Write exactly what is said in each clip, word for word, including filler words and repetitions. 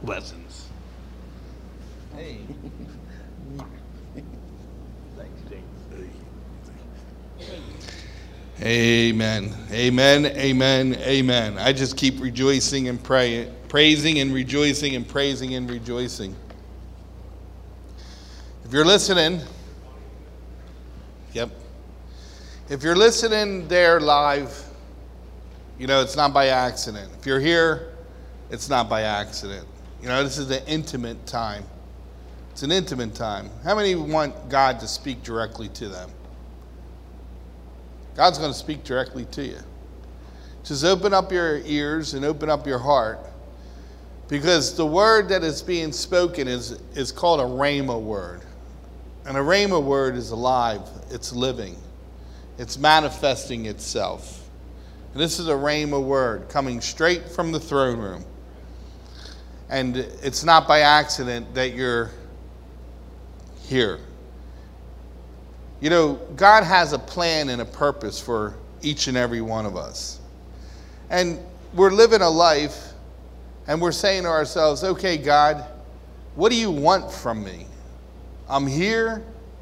Blessings. Hey. Thanks, James. Amen. Amen. Amen. Amen. I just keep rejoicing and praying, praising and rejoicing and praising and rejoicing. If you're listening, yep. If you're listening there live, you know, it's not by accident. If you're here, it's not by accident. You know, this is an intimate time. It's an intimate time. How many want God to speak directly to them? God's going to speak directly to you. Just open up your ears and open up your heart, because the word that is being spoken is, is called a rhema word. And a rhema word is alive. It's living. It's manifesting itself. And this is a rhema word coming straight from the throne room. And it's not by accident that you're here. You know, God has a plan and a purpose for each and every one of us. And we're living a life and we're saying to ourselves, okay, God, what do you want from me? I'm here.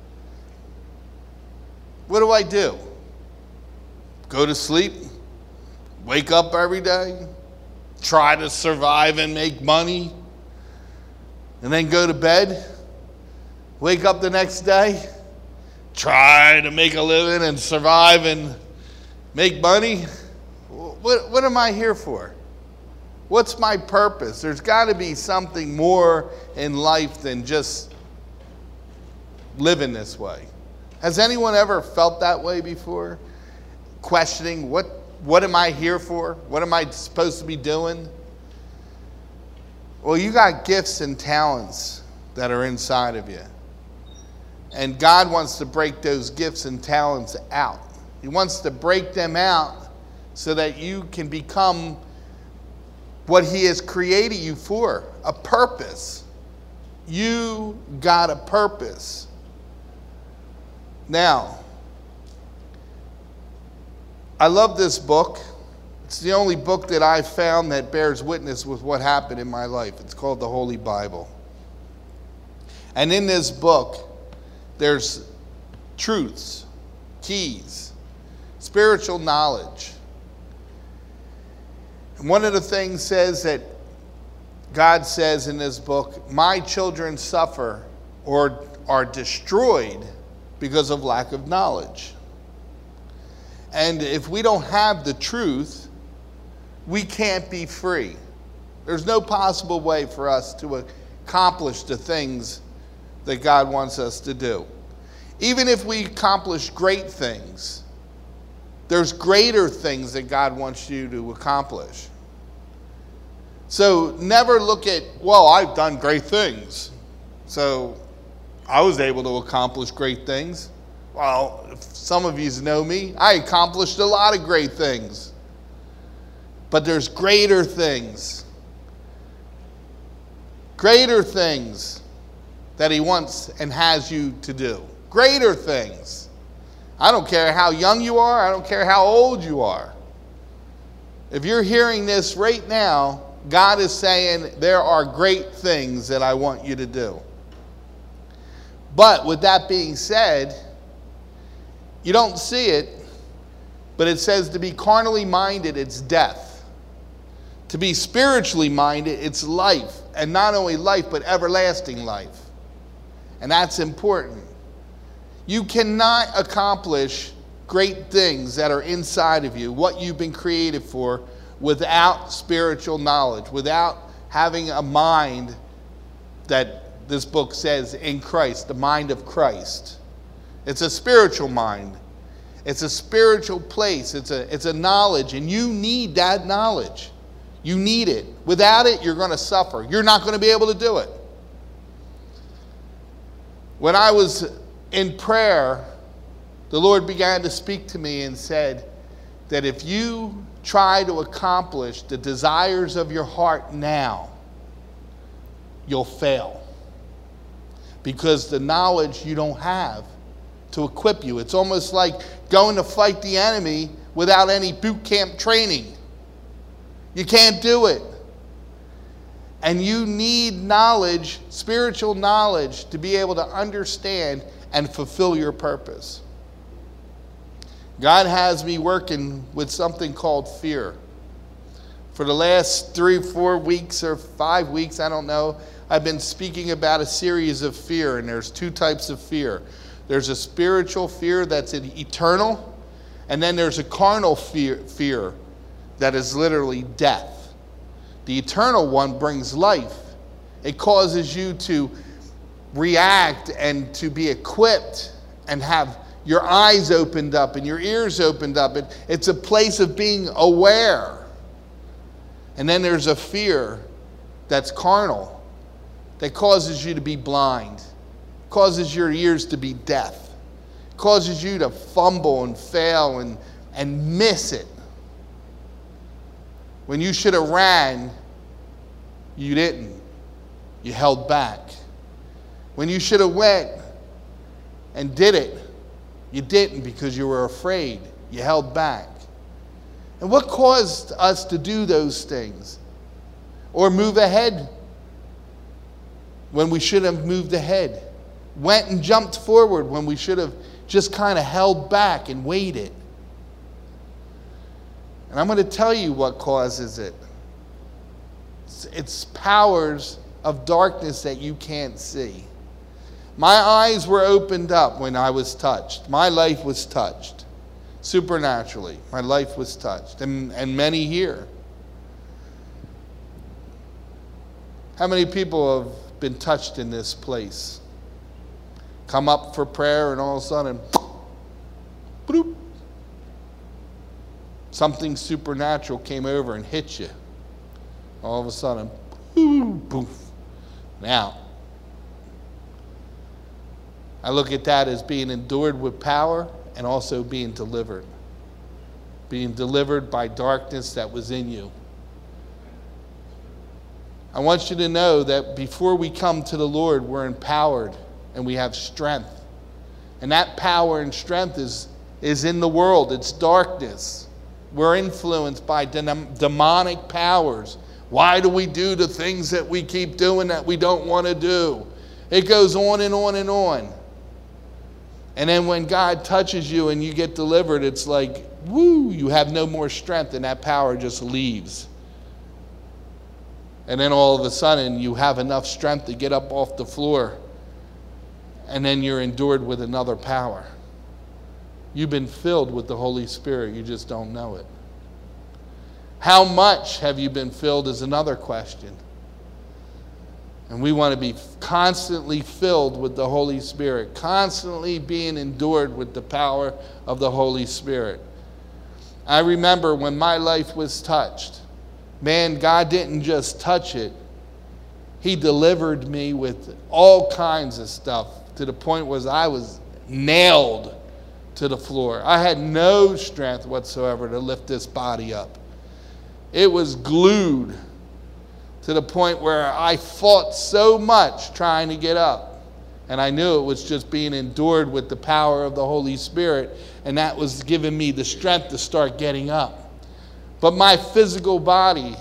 What do I do? Go to sleep? Wake up every day? Try to survive and make money? And then go to bed? Wake up the next day? Try to make a living and survive and make money? What, what am I here for? What's my purpose? There's got to be something more in life than just living this way. Has anyone ever felt that way before? Questioning, what, what am I here for? What am I supposed to be doing? Well, you got gifts and talents that are inside of you. And God wants to break those gifts and talents out. He wants to break them out so that you can become what He has created you for, a purpose. You got a purpose. Now, I love this book. It's the only book that I've found that bears witness with what happened in my life. It's called the Holy Bible. And in this book, there's truths, keys, spiritual knowledge. And one of the things says that God says in this book, my children suffer or are destroyed because of lack of knowledge. And if we don't have the truth, we can't be free. There's no possible way for us to accomplish the things that God wants us to do. Even if we accomplish great things, there's greater things that God wants you to accomplish. So never look at, well, I've done great things, so I was able to accomplish great things. Well, if some of you know me, I accomplished a lot of great things. But there's greater things. Greater things that He wants and has you to do. Greater things. I don't care how young you are. I don't care how old you are. If you're hearing this right now, God is saying there are great things that I want you to do. But with that being said, you don't see it, but it says to be carnally minded, it's death. To be spiritually minded, it's life. And not only life, but everlasting life. And that's important. You cannot accomplish great things that are inside of you, what you've been created for, without spiritual knowledge, without having a mind that this book says in Christ, the mind of Christ. It's a spiritual mind. It's a spiritual place. It's a, it's a knowledge, and you need that knowledge. You need it. Without it, you're going to suffer. You're not going to be able to do it. When I was in prayer, the Lord began to speak to me and said that if you try to accomplish the desires of your heart now, you'll fail. Because the knowledge you don't have to equip you. It's almost like going to fight the enemy without any boot camp training. You can't do it. And you need knowledge, spiritual knowledge, to be able to understand and fulfill your purpose. God has me working with something called fear. For the last three, four weeks or five weeks, I don't know, I've been speaking about a series of fear, and there's two types of fear. There's a spiritual fear that's eternal, and then there's a carnal fear, fear that is literally death. The eternal one brings life. It causes you to react and to be equipped and have your eyes opened up and your ears opened up. It, it's a place of being aware. And then there's a fear that's carnal, that causes you to be blind, causes your ears to be deaf, causes you to fumble and fail and, and miss it. When you should have ran, you didn't. You held back. When you should have went and did it, you didn't because you were afraid. You held back. And what caused us to do those things? Or move ahead when we should have moved ahead? Went and jumped forward when we should have just kind of held back and waited? And I'm going to tell you what causes it. It's, it's powers of darkness that you can't see. My eyes were opened up when I was touched. My life was touched. Supernaturally, my life was touched. And, and many here. How many people have been touched in this place? Come up for prayer and all of a sudden, bloop, something supernatural came over and hit you. All of a sudden, boom, poof. Now, I look at that as being endured with power and also being delivered. Being delivered by darkness that was in you. I want you to know that before we come to the Lord, we're empowered and we have strength. And that power and strength is, is in the world. It's darkness. We're influenced by dem- demonic powers. Why do we do the things that we keep doing that we don't want to do? It goes on and on and on. And then when God touches you and you get delivered, it's like, woo, you have no more strength and that power just leaves. And then all of a sudden you have enough strength to get up off the floor. And then you're endured with another power. You've been filled with the Holy Spirit. You just don't know it. How much have you been filled is another question. And we want to be constantly filled with the Holy Spirit, constantly being endured with the power of the Holy Spirit. I remember when my life was touched, man, God didn't just touch it. He delivered me with all kinds of stuff to the point where I was nailed to the floor. I had no strength whatsoever to lift this body up. It was glued to the point where I fought so much trying to get up. And I knew it was just being endured with the power of the Holy Spirit, and that was giving me the strength to start getting up. But my physical body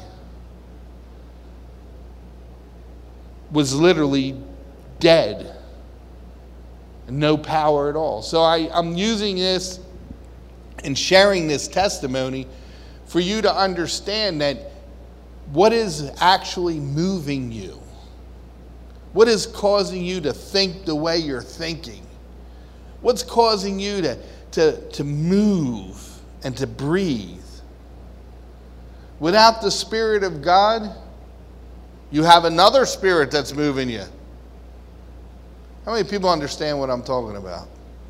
was literally dead. No power at all. So I, I'm using this and sharing this testimony for you to understand that what is actually moving you? What is causing you to think the way you're thinking? What's causing you to, to, to move and to breathe? Without the Spirit of God, you have another spirit that's moving you. How many people understand what I'm talking about?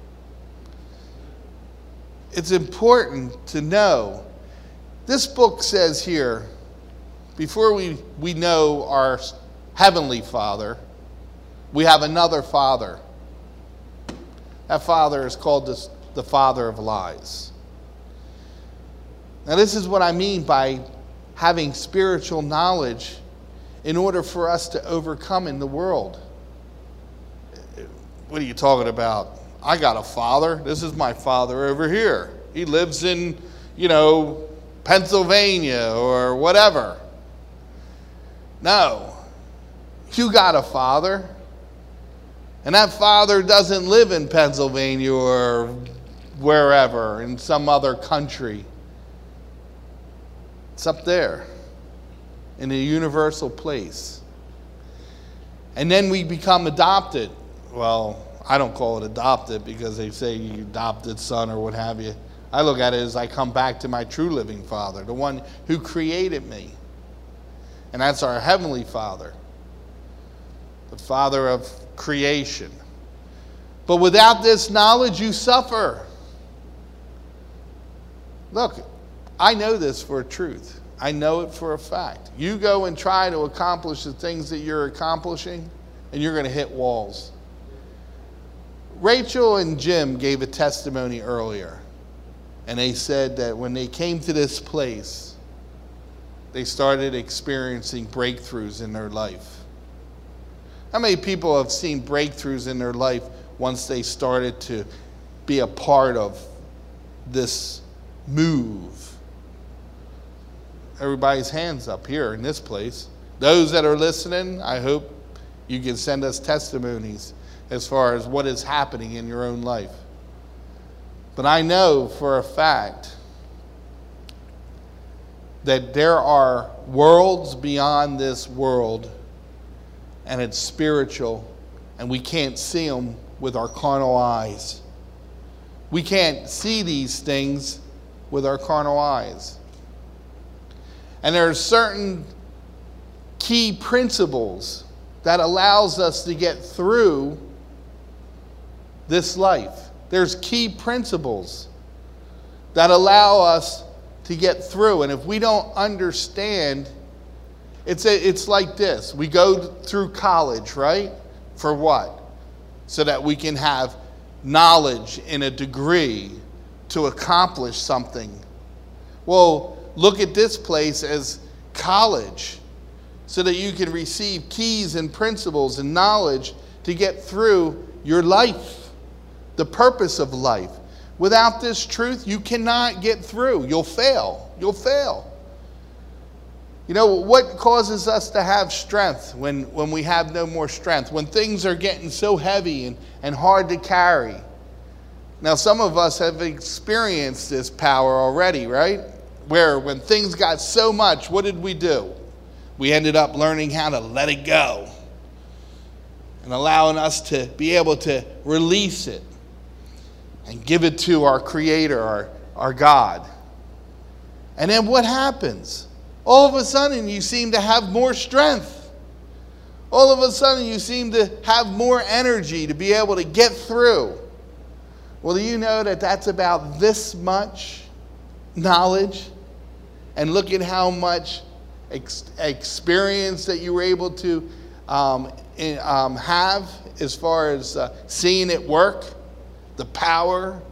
It's important to know. This book says here, before we, we know our Heavenly Father, we have another Father. That Father is called the, the Father of lies. Now this is what I mean by having spiritual knowledge in order for us to overcome in the world. What are you talking about? I got a father. This is my father over here. He lives in, you know, Pennsylvania or whatever. No, You got a father. And that father doesn't live in Pennsylvania or wherever, in some other country. It's up there in a universal place. And then we become adopted. Well, I don't call it adopted because they say you adopted son or what have you. I look at it as I come back to my true living Father, the one who created me. And that's our Heavenly Father, the Father of creation. But without this knowledge, you suffer. Look, I know this for a truth. I know it for a fact. You go and try to accomplish the things that you're accomplishing, and you're going to hit walls. Rachel and Jim gave a testimony earlier, and they said that when they came to this place, they started experiencing breakthroughs in their life. How many people have seen breakthroughs in their life once they started to be a part of this move? Everybody's hands up here in this place. Those that are listening, I hope you can send us testimonies as far as what is happening in your own life. But I know for a fact that there are worlds beyond this world, and it's spiritual, and we can't see them with our carnal eyes. We can't see these things with our carnal eyes. And there are certain key principles that allows us to get through this life. There's key principles that allow us to get through. And if we don't understand, it's, a, it's like this. We go through college, right? For what? So that we can have knowledge in a degree to accomplish something. Well, look at this place as college so that you can receive keys and principles and knowledge to get through your life, the purpose of life. Without this truth, you cannot get through. You'll fail. You'll fail. You know, what causes us to have strength when, when we have no more strength? When things are getting so heavy and, and hard to carry. Now, some of us have experienced this power already, right? Where when things got so much, what did we do? We ended up learning how to let it go and allowing us to be able to release it and give it to our Creator, our, our God. And then what happens? All of a sudden, you seem to have more strength. All of a sudden, you seem to have more energy to be able to get through. Well, do you know that that's about this much knowledge? And look at how much ex- experience that you were able to um, in, um, have as far as uh, seeing it work, the power.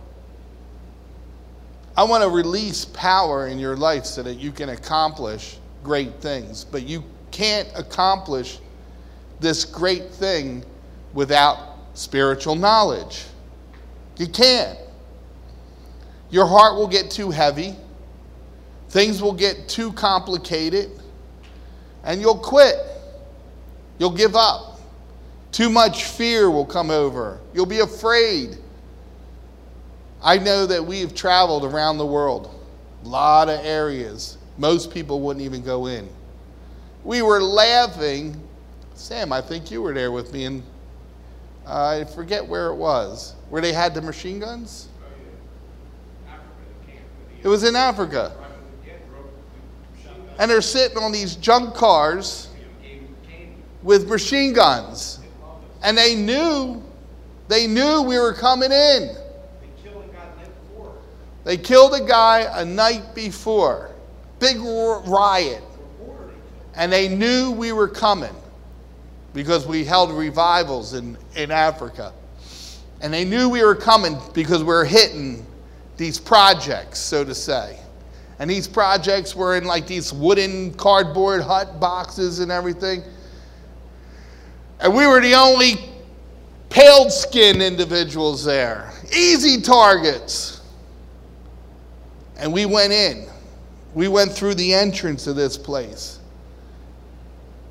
I want to release power in your life so that you can accomplish great things. But you can't accomplish this great thing without spiritual knowledge. You can't. Your heart will get too heavy. Things will get too complicated. And you'll quit. You'll give up. Too much fear will come over. You'll be afraid. I know that we have traveled around the world. A lot of areas. Most people wouldn't even go in. We were laughing. Sam, I think you were there with me. And uh, I forget where it was. Where they had the machine guns? It was in Africa. And they're sitting on these junk cars with machine guns. And they knew, they knew we were coming in. They killed a guy a night before. Big riot. And they knew we were coming because we held revivals in, in Africa. And they knew we were coming because we were hitting these projects, so to say. And these projects were in like these wooden cardboard hut boxes and everything. And we were the only pale-skinned individuals there. Easy targets. And we went in. We went through the entrance of this place.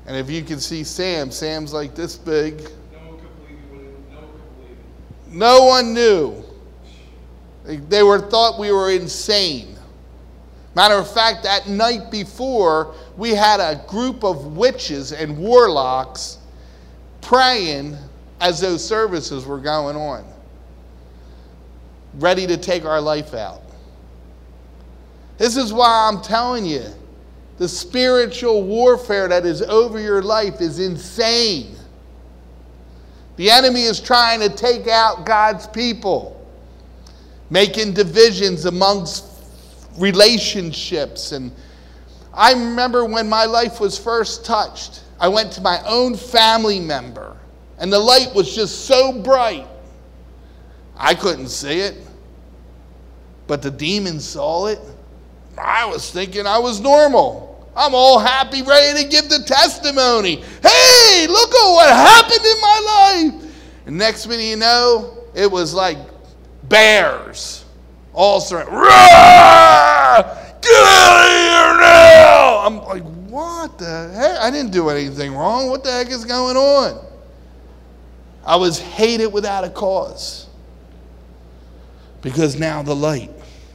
And if you can see Sam, Sam's like this big. No one could believe it. No one could believe it. No one knew. They, they were thought we were insane. Matter of fact, that night before, we had a group of witches and warlocks praying as those services were going on, ready to take our life out. This is why I'm telling you, the spiritual warfare that is over your life is insane. The enemy is trying to take out God's people, making divisions amongst relationships. And I remember when my life was first touched, I went to my own family member, and the light was just so bright. I couldn't see it, but the demons saw it. I was thinking I was normal. I'm all happy, ready to give the testimony. Hey, look at what happened in my life. And next minute you know, it was like bears. All surrounded. Get out of here now! I'm like, what the heck? I didn't do anything wrong. What the heck is going on? I was hated without a cause. Because now the light.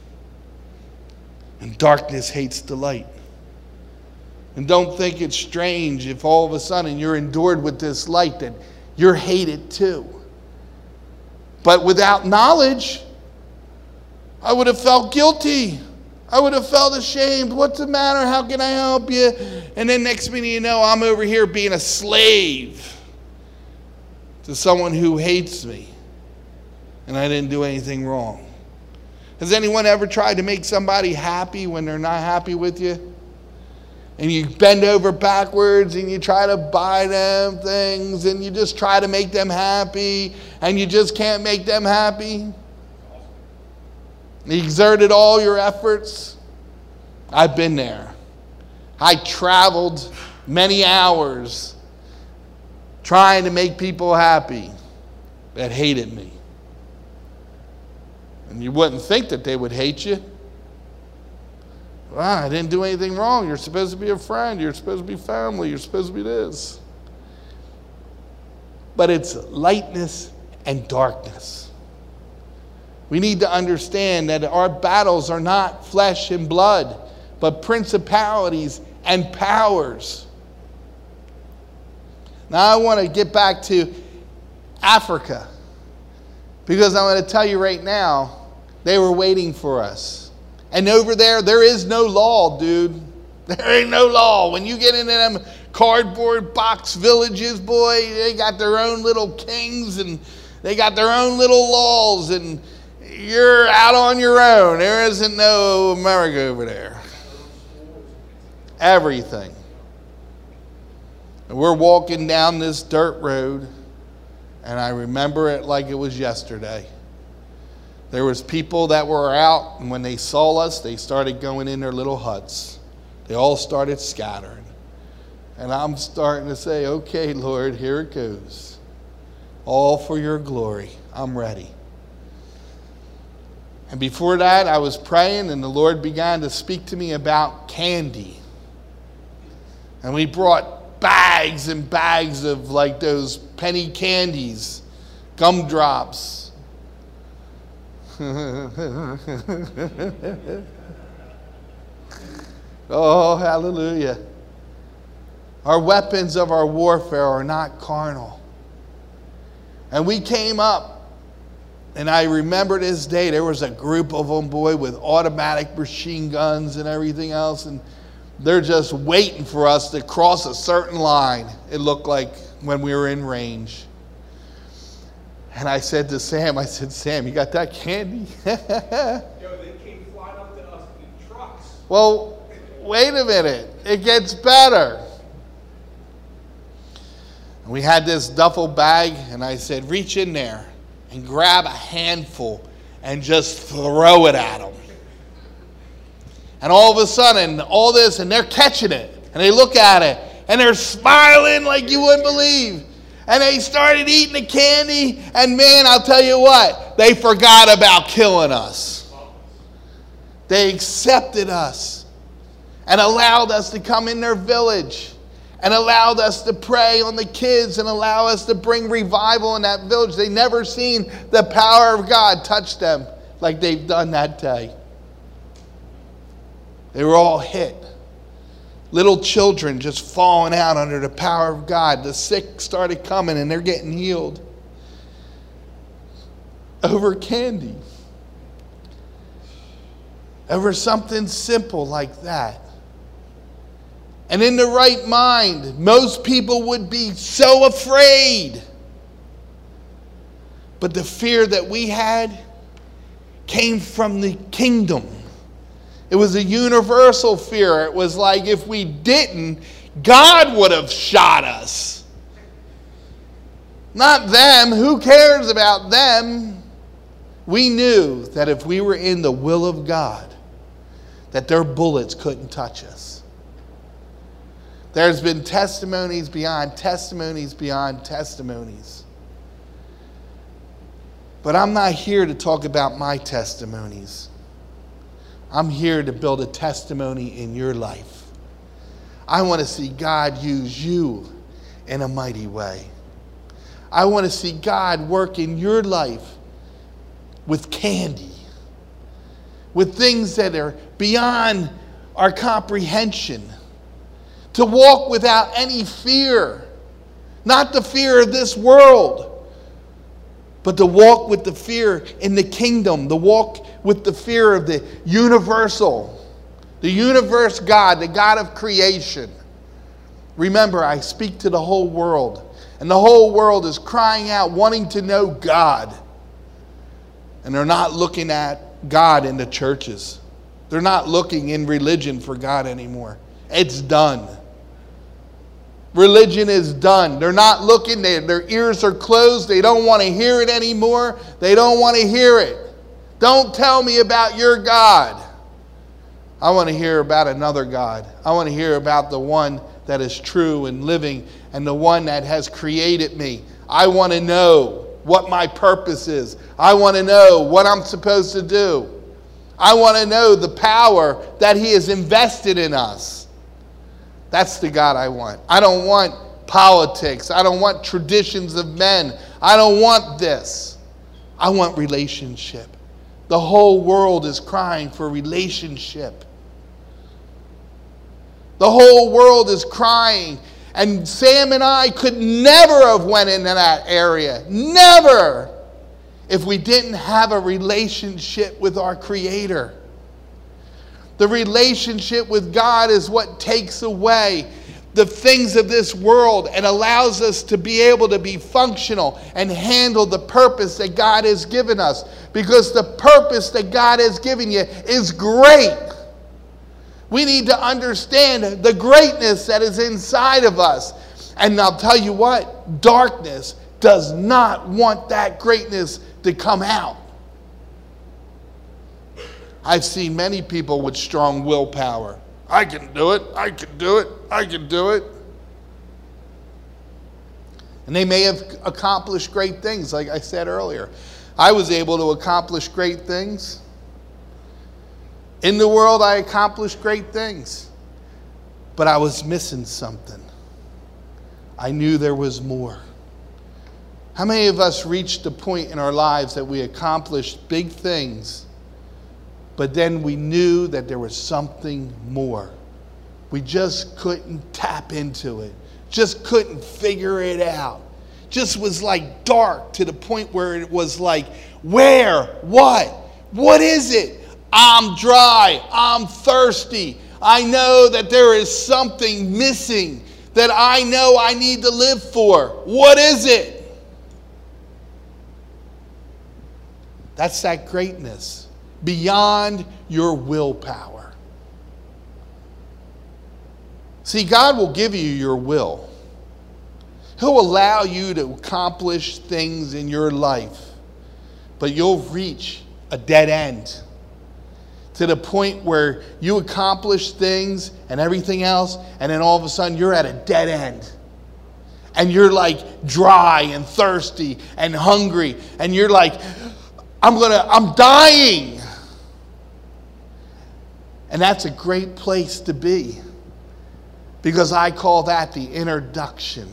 And darkness hates the light. And don't think it's strange if all of a sudden you're endured with this light that you're hated too. But without knowledge, I would have felt guilty. I would have felt ashamed. What's the matter? How can I help you? And then next minute you know, I'm over here being a slave to someone who hates me. And I didn't do anything wrong. Has anyone ever tried to make somebody happy when they're not happy with you? And you bend over backwards and you try to buy them things and you just try to make them happy and you just can't make them happy? You exerted all your efforts. I've been there. I traveled many hours trying to make people happy that hated me. And you wouldn't think that they would hate you. Well, I didn't do anything wrong. You're supposed to be a friend. You're supposed to be family. You're supposed to be this. But it's lightness and darkness. We need to understand that our battles are not flesh and blood, but principalities and powers. Now I want to get back to Africa, because I'm going to tell you right now, they were waiting for us. And over there, there is no law, dude. There ain't no law. When you get into them cardboard box villages, boy, they got their own little kings and they got their own little laws, and you're out on your own. There isn't no America over there. Everything. And we're walking down this dirt road, and I remember it like it was yesterday. There was people that were out, and when they saw us, they started going in their little huts. They all started scattering. And I'm starting to say, okay, Lord, here it goes. All for your glory. I'm ready. And before that, I was praying, and the Lord began to speak to me about candy. And we brought bags and bags of like those penny candies, gumdrops. Oh, hallelujah. Our weapons of our warfare are not carnal. And we came up, and I remember this day, there was a group of them, boy, with automatic machine guns and everything else, and they're just waiting for us to cross a certain line, it looked like, when we were in range. And I said to Sam, I said, Sam, you got that candy? Yo, they came flying up to us in trucks. Well, wait a minute. It gets better. And we had this duffel bag, and I said, reach in there and grab a handful and just throw it at them. And all of a sudden, all this, and they're catching it. And they look at it, and they're smiling like you wouldn't believe. And they started eating the candy, and man, I'll tell you what, they forgot about killing us. They accepted us and allowed us to come in their village. and allowed us to pray on the kids and allow us to bring revival in that village. They never seen the power of God touch them like they've done that day. They were all hit. Little children just falling out under the power of God. The sick started coming and they're getting healed. Over candy. Over something simple like that. And in the right mind, most people would be so afraid. But the fear that we had came from the kingdom. It was a universal fear. It was like if we didn't, God would have shot us. Not them. Who cares about them? We knew that if we were in the will of God, that their bullets couldn't touch us. There's been testimonies beyond testimonies beyond testimonies. But I'm not here to talk about my testimonies. I'm here to build a testimony in your life. I want to see God use you in a mighty way. I want to see God work in your life with candy, with things that are beyond our comprehension. To walk without any fear. Not the fear of this world, but to walk with the fear in the kingdom. To walk with the fear of the universal. The universe God, the God of creation. Remember, I speak to the whole world. And the whole world is crying out, wanting to know God. And they're not looking at God in the churches. They're not looking in religion for God anymore. It's done. Religion is done. They're not looking. They, their ears are closed. They don't want to hear it anymore. They don't want to hear it. Don't tell me about your God. I want to hear about another God. I want to hear about the one that is true and living and the one that has created me. I want to know what my purpose is. I want to know what I'm supposed to do. I want to know the power that He has invested in us. That's the God I want. I don't want politics. I don't want traditions of men. I don't want this. I want relationship. The whole world is crying for relationship. The whole world is crying. And Sam and I could never have went into that area. Never. If we didn't have a relationship with our Creator. The relationship with God is what takes away the things of this world and allows us to be able to be functional and handle the purpose that God has given us. Because the purpose that God has given you is great. We need to understand the greatness that is inside of us. And I'll tell you what, darkness does not want that greatness to come out. I've seen many people with strong willpower. I can do it, I can do it, I can do it. And they may have accomplished great things, like I said earlier. I was able to accomplish great things. In the world, I accomplished great things. But I was missing something. I knew there was more. How many of us reached a point in our lives that we accomplished big things, but then we knew that there was something more? We just couldn't tap into it. Just couldn't figure it out. Just was like dark to the point where it was like, where? What? What is it? I'm dry. I'm thirsty. I know that there is something missing that I know I need to live for. What is it? That's that greatness beyond your willpower. See, God will give you your will. He'll allow you to accomplish things in your life, but you'll reach a dead end. To the point where you accomplish things and everything else, and then all of a sudden you're at a dead end. And you're like dry and thirsty and hungry. And you're like, I'm gonna, I'm dying. And that's a great place to be. Because I call that the introduction.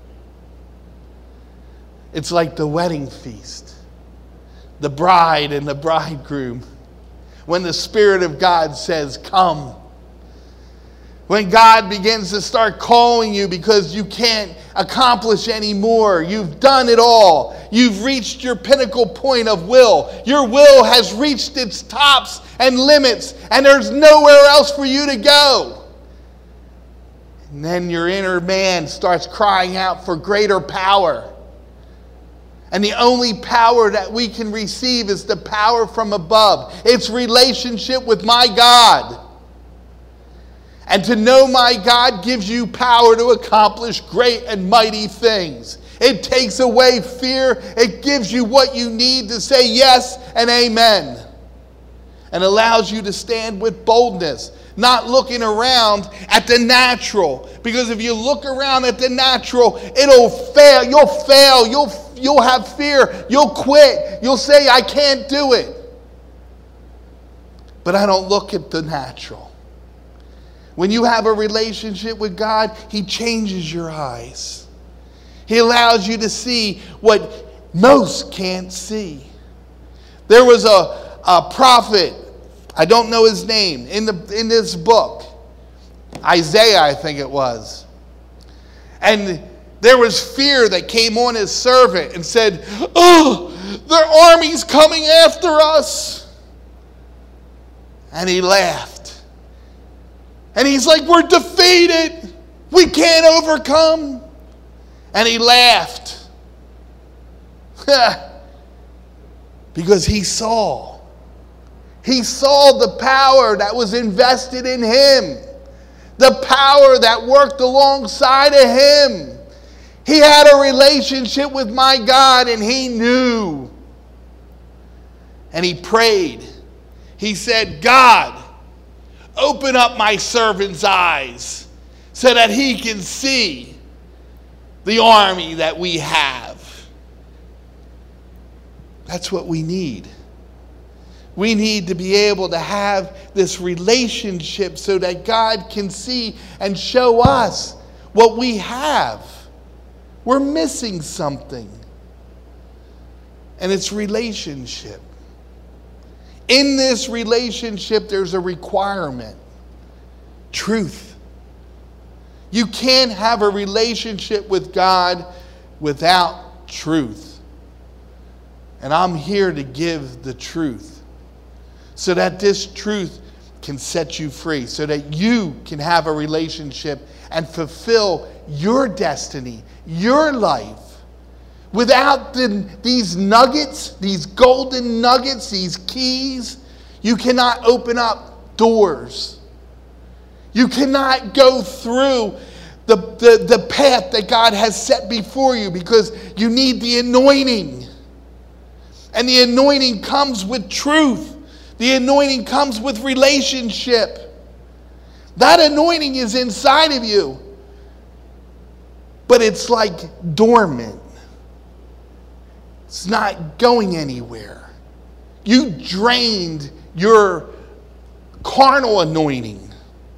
It's like the wedding feast. The bride and the bridegroom. When the Spirit of God says, come. When God begins to start calling you because you can't accomplish anymore. You've done it all. You've reached your pinnacle point of will. Your will has reached its tops and limits, and there's nowhere else for you to go. And then your inner man starts crying out for greater power. And the only power that we can receive is the power from above. It's relationship with my God. And to know my God gives you power to accomplish great and mighty things. It takes away fear. It gives you what you need to say yes and amen. And allows you to stand with boldness, not looking around at the natural. Because if you look around at the natural, it'll fail. You'll fail. You'll, you'll have fear. You'll quit. You'll say, I can't do it. But I don't look at the natural. When you have a relationship with God, He changes your eyes. He allows you to see what most can't see. There was a, a prophet, I don't know his name, in, the, in this book. Isaiah, I think it was. And there was fear that came on his servant and said, oh, their army's coming after us. And he laughed. And he's like, we're defeated. We can't overcome. And he laughed. Because he saw. He saw the power that was invested in him. The power that worked alongside of him. He had a relationship with my God and he knew. And he prayed. He said, God, open up my servant's eyes so that he can see the army that we have. That's what we need. We need to be able to have this relationship so that God can see and show us what we have. We're missing something. And it's relationship. In this relationship, there's a requirement. Truth. You can't have a relationship with God without truth. And I'm here to give the truth so that this truth can set you free, so that you can have a relationship and fulfill your destiny, your life. Without the, these nuggets, these golden nuggets, these keys, you cannot open up doors. You cannot go through the, the, the path that God has set before you because you need the anointing. And the anointing comes with truth. The anointing comes with relationship. That anointing is inside of you. But it's like dormant. It's not going anywhere. You drained your carnal anointing.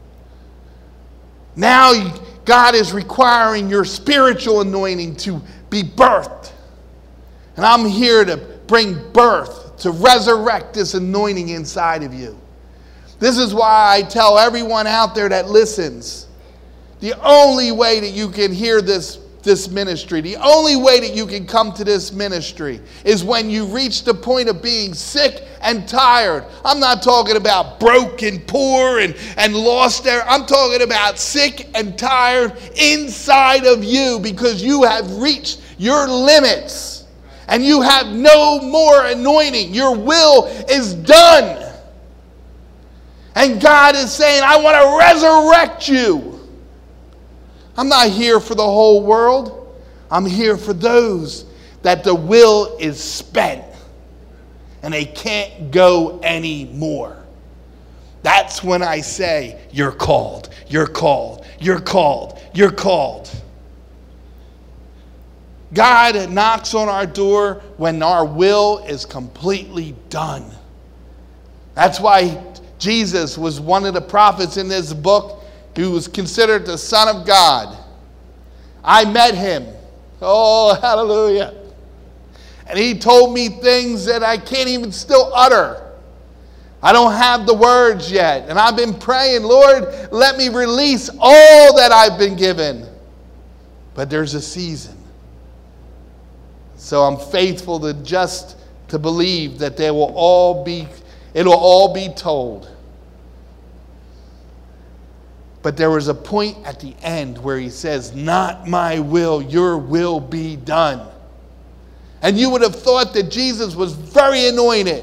Now God is requiring your spiritual anointing to be birthed. And I'm here to bring birth, to resurrect this anointing inside of you. This is why I tell everyone out there that listens, the only way that you can hear this this ministry, the only way that you can come to this ministry is when you reach the point of being sick and tired. I'm not talking about broke and poor and, and lost there. I'm talking about sick and tired inside of you because you have reached your limits and you have no more anointing. Your will is done. And God is saying, I want to resurrect you. I'm not here for the whole world. I'm here for those that the will is spent and they can't go anymore. That's when I say, you're called, you're called, you're called, you're called. God knocks on our door when our will is completely done. That's why Jesus was one of the prophets in this book. who was considered the Son of God. I met him. Oh, hallelujah. And he told me things that I can't even still utter. I don't have the words yet. And I've been praying, Lord, let me release all that I've been given. But there's a season. So I'm faithful to just to believe that they will all be, it'll all be told. But there was a point at the end where he says, not my will, your will be done. And you would have thought that Jesus was very anointed.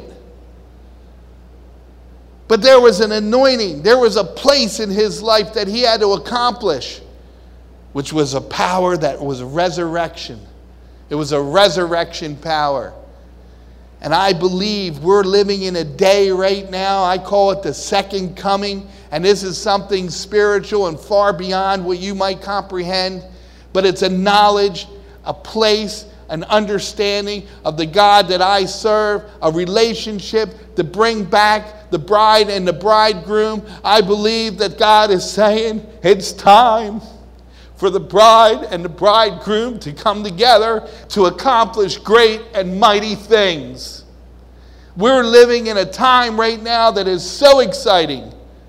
But there was an anointing. There was a place in his life that he had to accomplish, which was a power that was resurrection. It was a resurrection power. And I believe we're living in a day right now, I call it the second coming. And this is something spiritual and far beyond what you might comprehend. But it's a knowledge, a place, an understanding of the God that I serve, a relationship to bring back the bride and the bridegroom. I believe that God is saying it's time for the bride and the bridegroom to come together to accomplish great and mighty things. We're living in a time right now that is so exciting,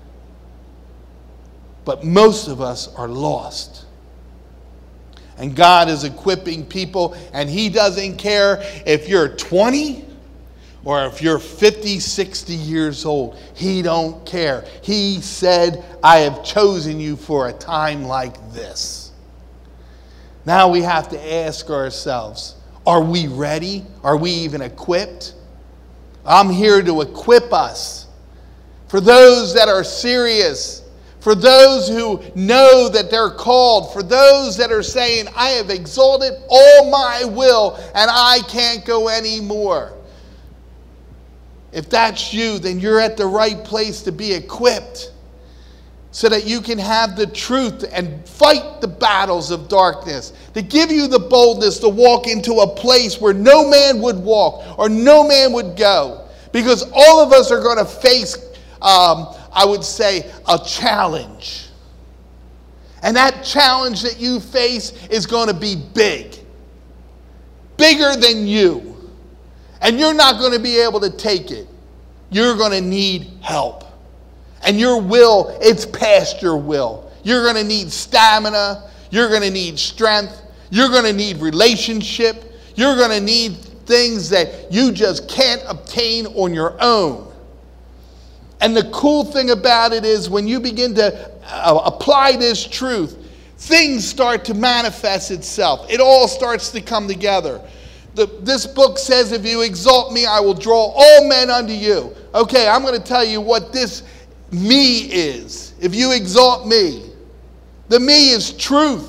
but most of us are lost. And God is equipping people, and he doesn't care if you're twenty or if you're fifty, sixty years old. He don't care. He said, I have chosen you for a time like this. Now we have to ask ourselves, are we ready? Are we even equipped? I'm here to equip us. For those that are serious, for those who know that they're called, for those that are saying, I have exalted all my will and I can't go anymore. If that's you, then you're at the right place to be equipped so that you can have the truth and fight the battles of darkness, to give you the boldness to walk into a place where no man would walk or no man would go. Because all of us are going to face, um, I would say, a challenge. And that challenge that you face is going to be big. Bigger than you. And you're not going to be able to take it. You're going to need help. And your will, it's past your will. You're going to need stamina. You're going to need strength. You're going to need relationship. You're going to need things that you just can't obtain on your own. And the cool thing about it is when you begin to uh, apply this truth, things start to manifest itself. It all starts to come together. The, this book says, if you exalt me, I will draw all men unto you. Okay, I'm going to tell you what this me is. If you exalt me, the me is truth.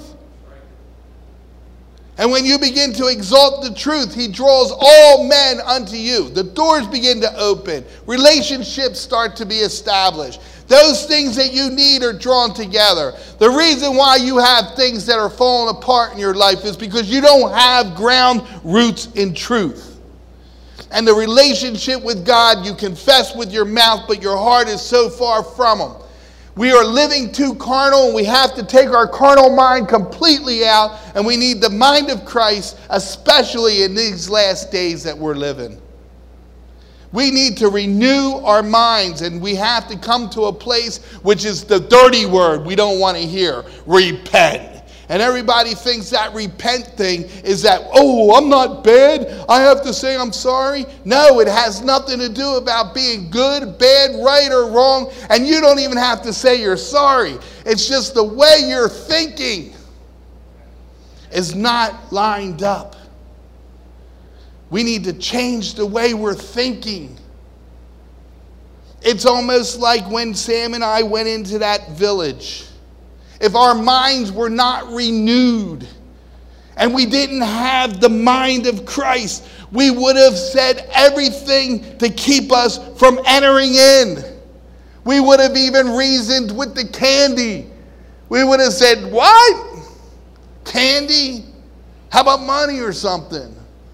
And when you begin to exalt the truth, he draws all men unto you. The doors begin to open. Relationships start to be established. Those things that you need are drawn together. The reason why you have things that are falling apart in your life is because you don't have ground roots in truth. And the relationship with God, you confess with your mouth, but your heart is so far from him. We are living too carnal, and we have to take our carnal mind completely out, and we need the mind of Christ, especially in these last days that we're living. We need to renew our minds, and we have to come to a place which is the dirty word we don't want to hear, repent. And everybody thinks that repent thing is that, oh, I'm not bad, I have to say I'm sorry. No, it has nothing to do about being good, bad, right, or wrong. And you don't even have to say you're sorry. It's just the way you're thinking is not lined up. We need to change the way we're thinking. It's almost like when Sam and I went into that village. If our minds were not renewed and we didn't have the mind of Christ, we would have said everything to keep us from entering in. We would have even reasoned with the candy. We would have said, what? Candy? How about money or something?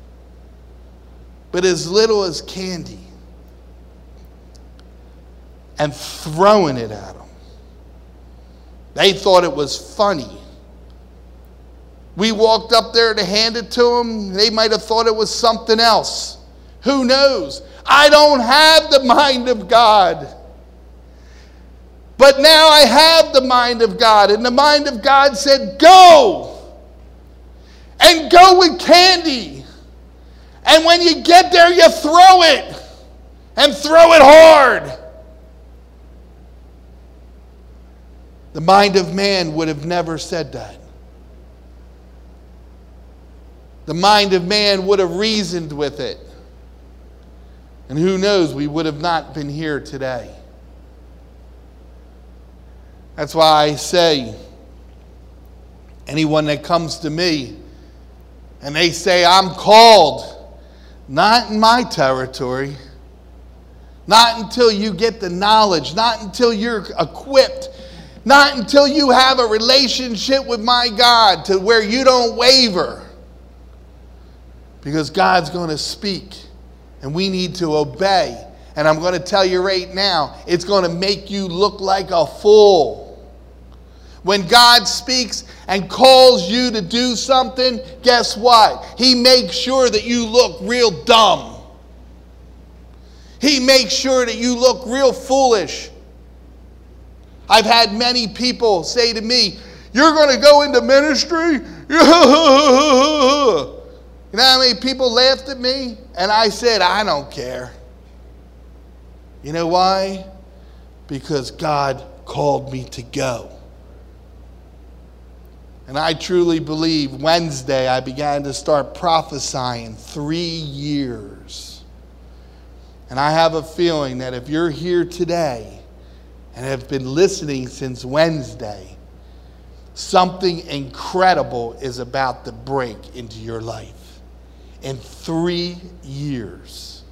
But as little as candy. And throwing it at them. They thought it was funny. We walked up there to hand it to them. They might have thought it was something else. Who knows? I don't have the mind of God. But now I have the mind of God. And the mind of God said, go. And go with candy. And when you get there, you throw it. And throw it hard. The mind of man would have never said that. The mind of man would have reasoned with it. And who knows, we would have not been here today. That's why I say, anyone that comes to me and they say, I'm called, not in my territory, not until you get the knowledge, not until you're equipped, not until you have a relationship with my God to where you don't waver. Because God's going to speak and we need to obey. And I'm going to tell you right now, it's going to make you look like a fool. When God speaks and calls you to do something, guess what? He makes sure that you look real dumb. He makes sure that you look real foolish. I've had many people say to me, you're going to go into ministry? You know how many people laughed at me? And I said, I don't care. You know why? Because God called me to go. And I truly believe Wednesday I began to start prophesying three years. And I have a feeling that if you're here today and have been listening since Wednesday, something incredible is about to break into your life. In three years.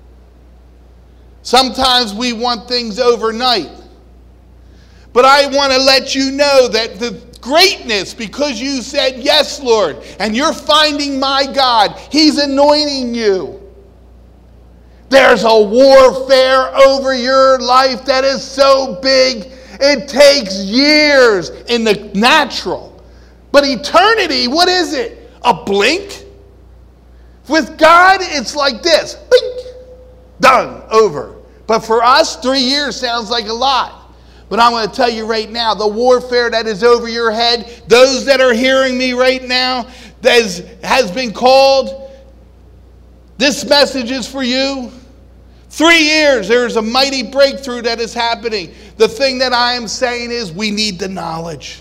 Sometimes we want things overnight. But I want to let you know that the greatness, because you said, yes, Lord, and you're finding my God, He's anointing you. There's a warfare over your life that is so big, it takes years in the natural. But eternity, what is it? A blink? With God, it's like this. Bink, done, over. But for us, three years sounds like a lot. But I'm going to tell you right now, the warfare that is over your head, those that are hearing me right now, that is, has been called, this message is for you. Three years, there is a mighty breakthrough that is happening. The thing that I am saying is we need the knowledge.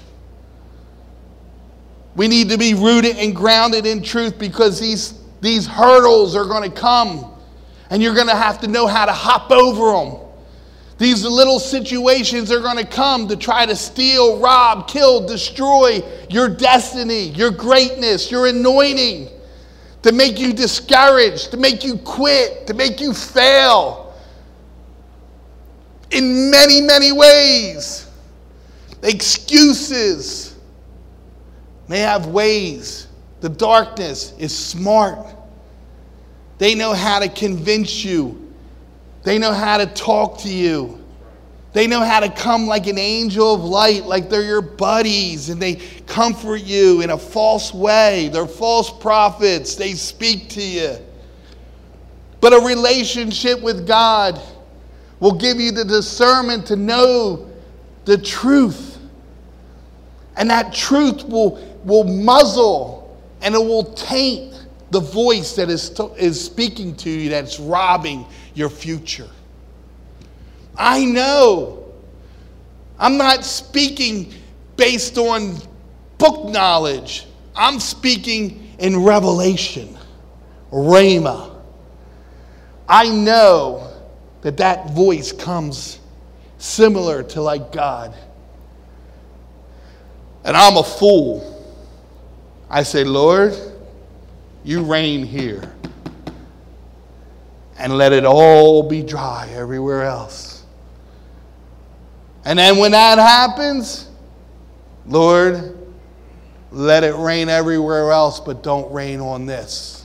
We need to be rooted and grounded in truth, because these These hurdles are going to come, and you're going to have to know how to hop over them. These little situations are going to come to try to steal, rob, kill, destroy your destiny, your greatness, your anointing, to make you discouraged, to make you quit, to make you fail in many, many ways. Excuses. They have ways. The darkness is smart. They know how to convince you. They know how to talk to you. They know how to come like an angel of light, like they're your buddies, and they comfort you in a false way. They're false prophets. They speak to you. But a relationship with God will give you the discernment to know the truth. And that truth will, will muzzle and it will taint the voice that is, to, is speaking to you, that's robbing your future. I know. I'm not speaking based on book knowledge. I'm speaking in revelation, rhema. I know that that voice comes similar to like God. And I'm a fool. I say, Lord, you reign here. And let it all be dry everywhere else. And then when that happens, Lord, let it rain everywhere else, but don't rain on this.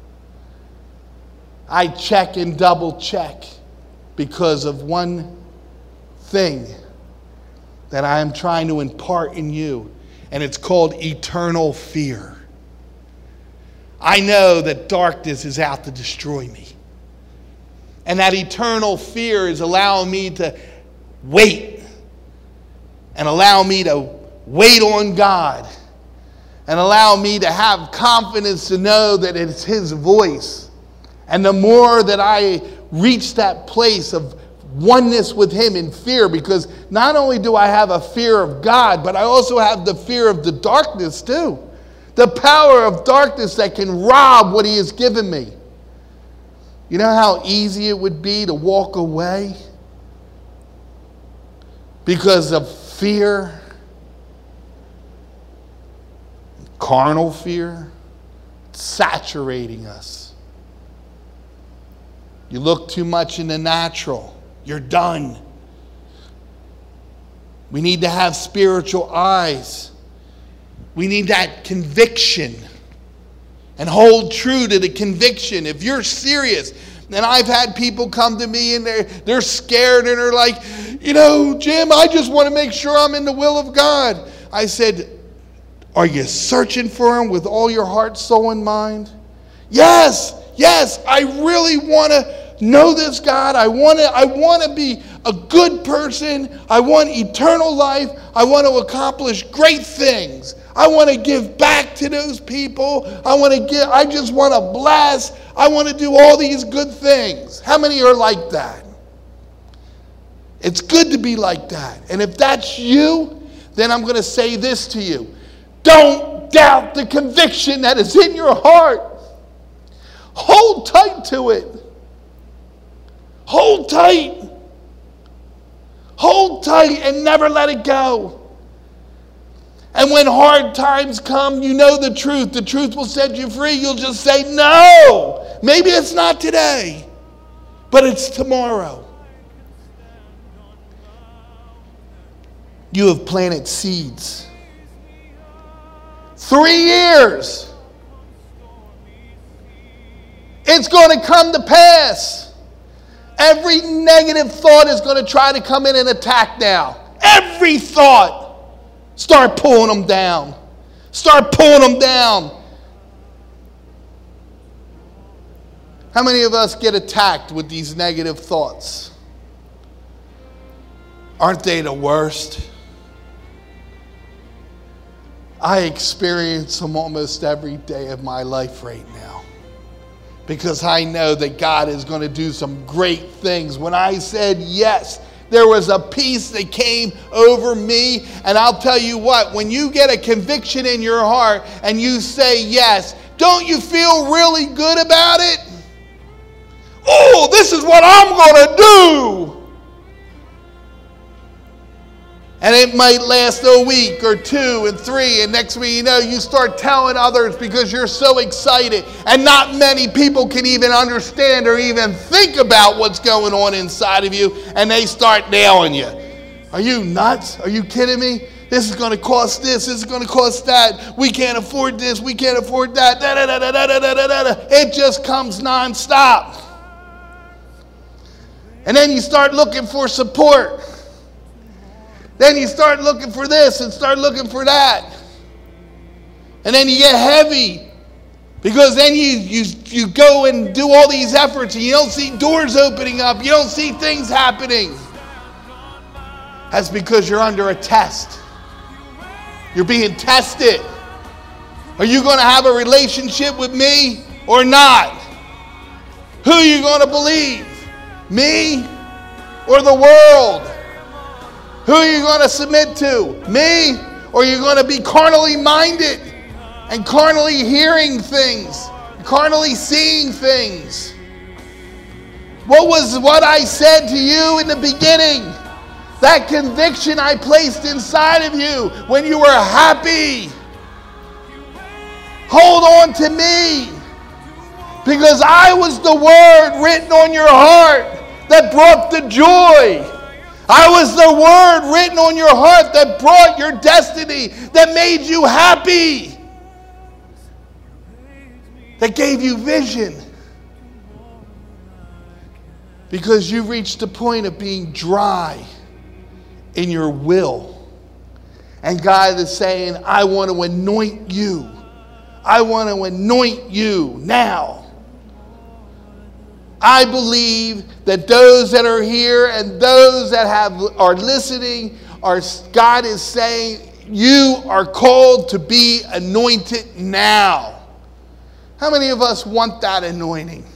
I check and double check because of one thing. that I am trying to impart in you, and it's called eternal fear. I know that darkness is out to destroy me. And that eternal fear is allowing me to wait and allow me to wait on God and allow me to have confidence to know that it's His voice. And the more that I reach that place of oneness with Him in fear, because not only do I have a fear of God, but I also have the fear of the darkness too. The power of darkness that can rob what He has given me. You know how easy it would be to walk away because of fear, carnal fear, saturating us. You look too much in the natural, you're done. We need to have spiritual eyes. We need that conviction and hold true to the conviction. If you're serious, and I've had people come to me and they're, they're scared and they're like, you know, Jim, I just want to make sure I'm in the will of God. I said, are you searching for Him with all your heart, soul, and mind? Yes, yes, I really want to know this God. I want to I want to be a good person. I want eternal life. I want to accomplish great things. I want to give back to those people. I want to give I just want to bless. I want to do all these good things. How many are like that? It's good to be like that. And if that's you, then I'm going to say this to you. Don't doubt the conviction that is in your heart. Hold tight to it. Hold tight. Hold tight and never let it go. And when hard times come, you know the truth. The truth will set you free. You'll just say, no. Maybe it's not today, but it's tomorrow. You have planted seeds. Three years. It's going to come to pass. Every negative thought is going to try to come in and attack now. Every thought. Start pulling them down. Start pulling them down. How many of us get attacked with these negative thoughts? Aren't they the worst? I experience them almost every day of my life right now. Because I know that God is going to do some great things. When I said yes, there was a peace that came over me. And I'll tell you what, when you get a conviction in your heart and you say yes, don't you feel really good about it? Oh, this is what I'm going to do. And it might last a week or two and three, and next week you know, you start telling others because you're so excited. And not many people can even understand or even think about what's going on inside of you, and they start nailing you. Are you nuts? Are you kidding me? This is going to cost this. This is going to cost that. We can't afford this. We can't afford that. Da, da, da, da, da, da, da, da. It just comes nonstop. And then you start looking for support. Then you start looking for this and start looking for that. And then you get heavy. Because then you, you, you go and do all these efforts and you don't see doors opening up. You don't see things happening. That's because you're under a test. You're being tested. Are you going to have a relationship with me or not? Who are you going to believe? Me or the world? Who are you going to submit to? Me? Or are you going to be carnally minded and carnally hearing things, carnally seeing things? What was what I said to you in the beginning? That conviction I placed inside of you when you were happy. Hold on to me. Because I was the word written on your heart that brought the joy. I was the word written on your heart that brought your destiny, that made you happy, that gave you vision. Because you reached the point of being dry in your will. And God is saying, I want to anoint you. I want to anoint you now. I believe that those that are here and those that have are listening, are, God is saying, you are called to be anointed now. How many of us want that anointing?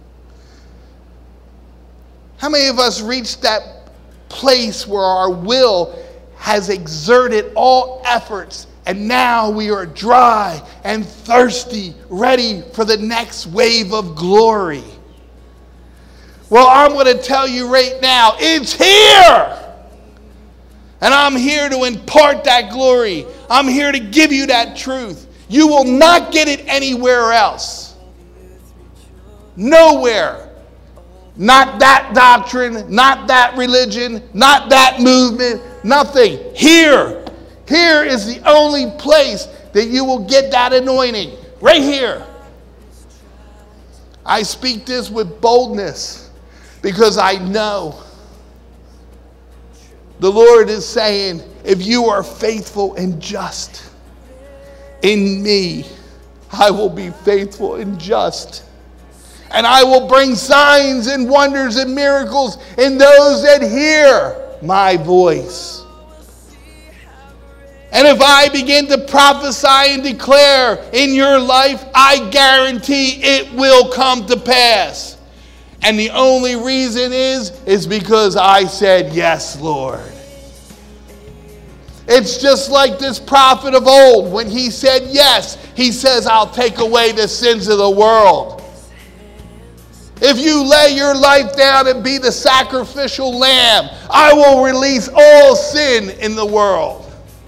How many of us reach that place where our will has exerted all efforts and now we are dry and thirsty, ready for the next wave of glory? Well, I'm going to tell you right now, it's here. And I'm here to impart that glory. I'm here to give you that truth. You will not get it anywhere else. Nowhere. Not that doctrine, not that religion, not that movement, nothing. Here. Here is the only place that you will get that anointing. Right here. I speak this with boldness because I know the Lord is saying, if you are faithful and just in me, I will be faithful and just. And I will bring signs and wonders and miracles in those that hear my voice. And if I begin to prophesy and declare in your life, I guarantee it will come to pass. And the only reason is, is because I said, yes, Lord. It's just like this prophet of old. When he said yes, he says, I'll take away the sins of the world. If you lay your life down and be the sacrificial lamb, I will release all sin in the world.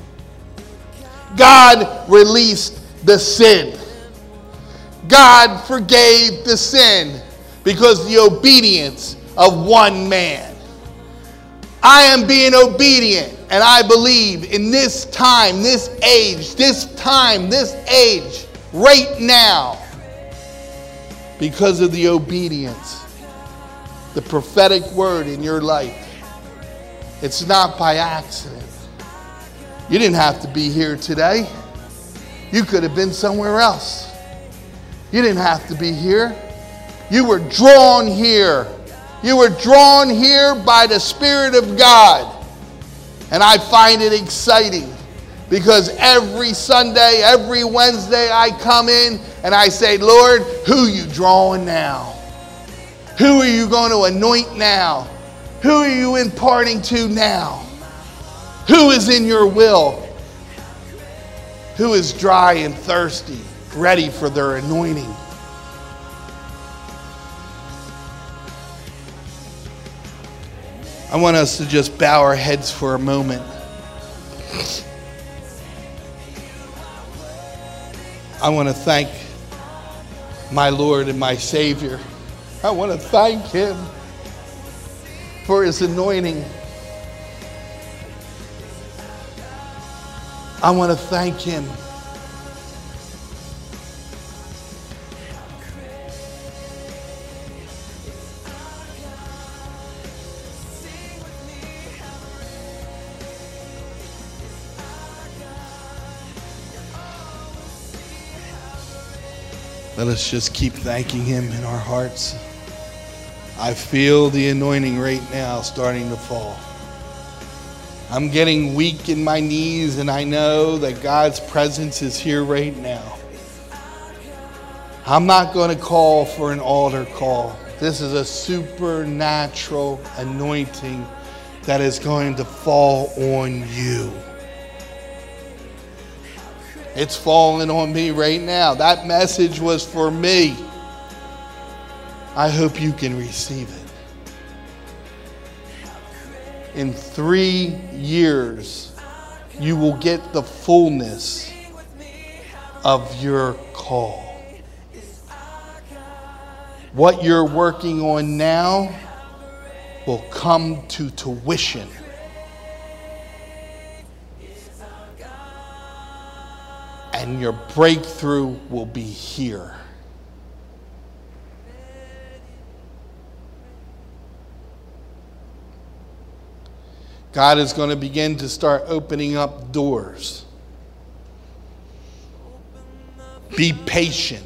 God released the sin. God forgave the sin because of the obedience of one man. I am being obedient, and I believe in this time, this age, this time, this age, right now, because of the obedience, the prophetic word in your life. It's not by accident. You didn't have to be here today. You could have been somewhere else. You didn't have to be here. You were drawn here. You were drawn here by the Spirit of God. And I find it exciting because every Sunday, every Wednesday I come in and I say, Lord, who are you drawing now? Who are you going to anoint now? Who are you imparting to now? Who is in your will? Who is dry and thirsty, ready for their anointing? I want us to just bow our heads for a moment. I want to thank my Lord and my Savior. I want to thank Him for His anointing. I want to thank Him. Let us just keep thanking Him in our hearts. I feel the anointing right now starting to fall. I'm getting weak in my knees, and I know that God's presence is here right now. I'm not going to call for an altar call. This is a supernatural anointing that is going to fall on you. It's falling on me right now. That message was for me. I hope you can receive it. In three years, you will get the fullness of your call. What you're working on now will come to tuition. And your breakthrough will be here. God is going to begin to start opening up doors. Be patient.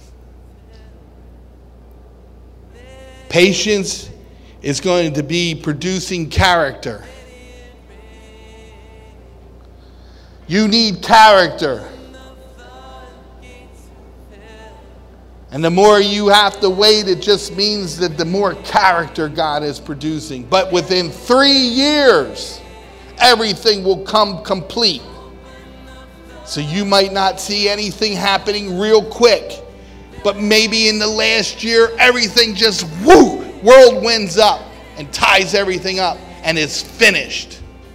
Patience is going to be producing character. You need character. And the more you have to wait, it just means that the more character God is producing. But within three years, everything will come complete. So you might not see anything happening real quick. But maybe in the last year, everything just, whoo, whirlwinds up and ties everything up and it's finished.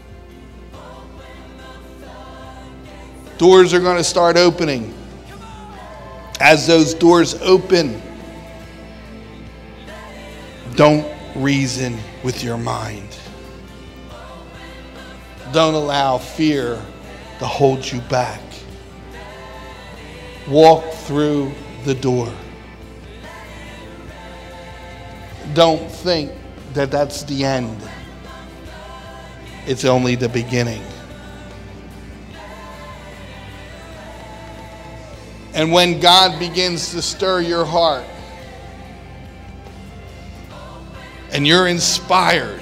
Doors are going to start opening. As those doors open, don't reason with your mind. Don't allow fear to hold you back. Walk through the door. Don't think that that's the end. It's only the beginning. And when God begins to stir your heart and you're inspired,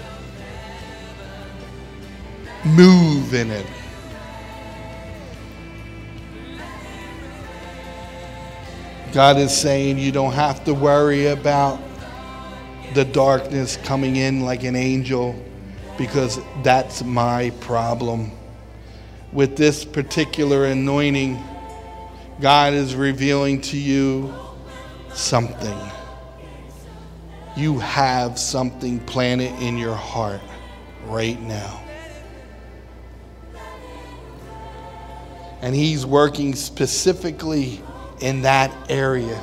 move in it. God is saying you don't have to worry about the darkness coming in like an angel, because that's my problem. With this particular anointing, God is revealing to you something. You have something planted in your heart right now. And He's working specifically in that area.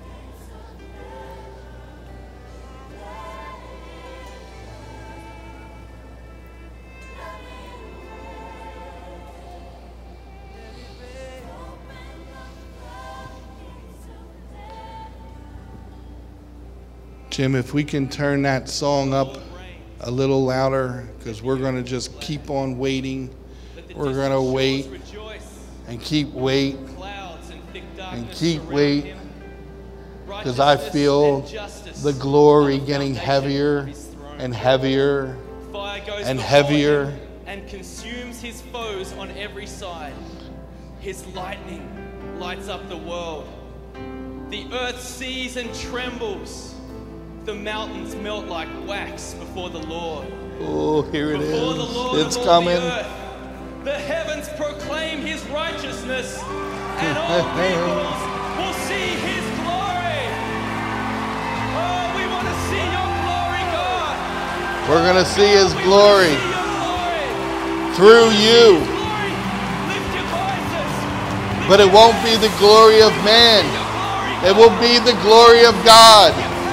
Jim, if we can turn that song up a little louder, because we're going to just keep on waiting. We're going to wait and keep wait and keep wait, because I feel the glory getting heavier and heavier and heavier. And consumes his foes on every side. His lightning lights up the world. The earth sees and trembles. The mountains melt like wax before the Lord. Oh, here it Before the is. Lord It's of all coming. The earth. The heavens proclaim his righteousness, and all peoples will see his glory. Oh, we want to see your glory, God. We're going to see His We glory want to see your glory. through you. Glory. Lift your voices. Lift But it your won't be the glory of man. glory, It will be the glory of God.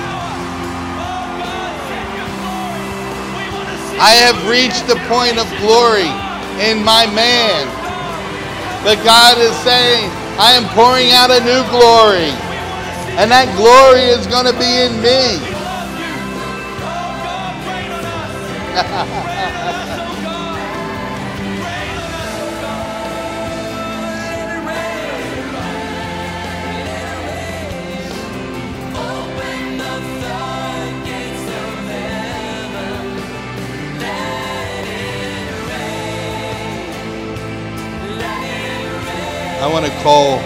I have reached the point of glory in my man. But God is saying, I am pouring out a new glory. And that glory is going to be in me. I want to call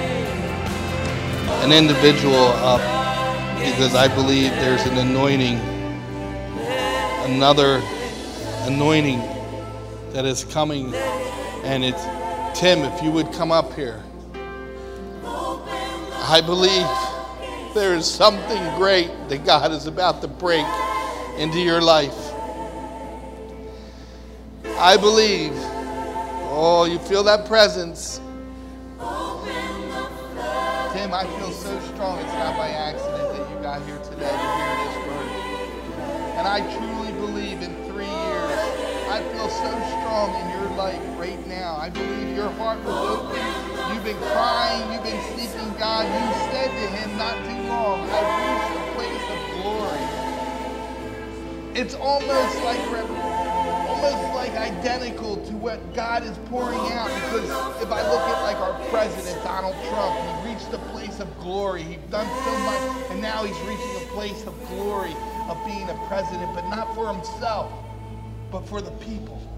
an individual up because I believe there's an anointing, another anointing that is coming. And it's Tim, if you would come up here. I believe there is something great that God is about to break into your life. I believe, oh, you feel that presence. Tim, I feel so strong. It's not by accident that you got here today to hear this word. And I truly believe in three years, I feel so strong in your life right now. I believe your heart was open. You've been crying. You've been seeking God. You said to Him not too long, I've reached the place of glory. It's almost like, almost like identical to what God is pouring out. Because if I look at like our president, Donald Trump, he reached a place of glory. He's done so much, and now he's reaching a place of glory of being a president, but not for himself, but for the people.